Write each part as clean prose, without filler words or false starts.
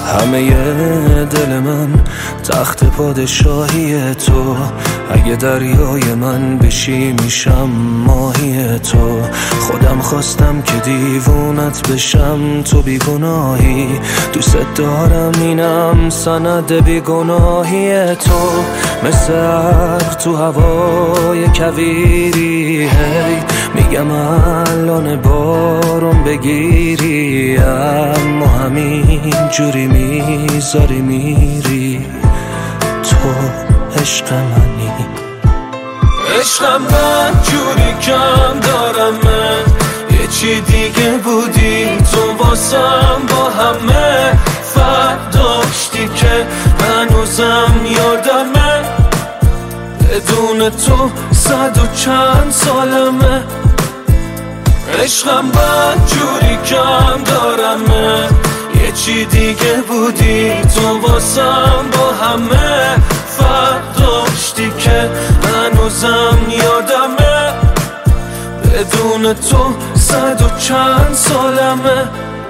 همه دل من تخت پادشاهی تو، اگه دریای من بشی میشم ماهی تو. خودم خواستم که دیوونت بشم، تو بیگناهی، دوست دارم اینم سند بیگناهی تو. مثل ابر تو هوای کویری، هی میگم الان بارون بگیری، اما همین جوری میذاری میری. تو عشق منی، عشقم من جوری کم دارم، یه چی دیگه بودی تو واسم، با همه فرق داشتی که هنوزم یادمه. بدون تو 100 و چند سالمه. عشقم من جوری کم دارم، یه چی دیگه بودی تو واسم، با همه فرق داشتی که هنوزم یادمه. بدون تو 100 و چند سالمه.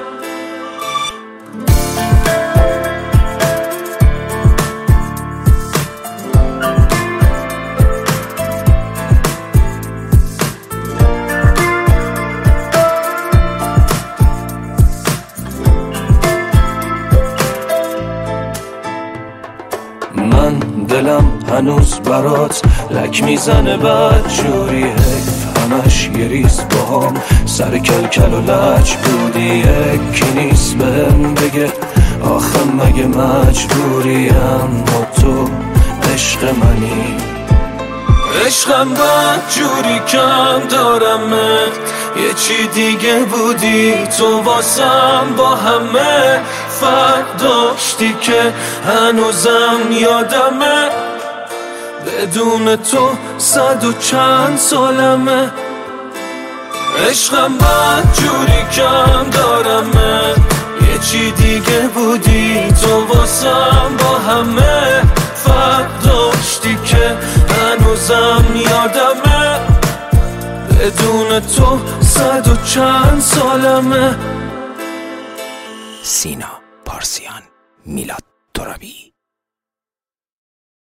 من دلم هنوز برات لک میزنه بدجوری، حیف همش یه ریز باهام سر کلکل و لج بودی. یکی نیست بهم بگه آخه مگه مجبوری، اما تو عشق منی. عشقم بدجوری کم دارم، یه چی دیگه بودی تو واسم، با همه فرق داشتی که هنوزم یادمه. بدون تو 100 و چند سالمه. عشقم بدجوری کم دارم، یه چی دیگه بودی تو واسم، با همه فرق داشتی که هنوزم یادمه. بدون تو 100 و چند سالمه. سینا پارسیان، میلاد ترابی.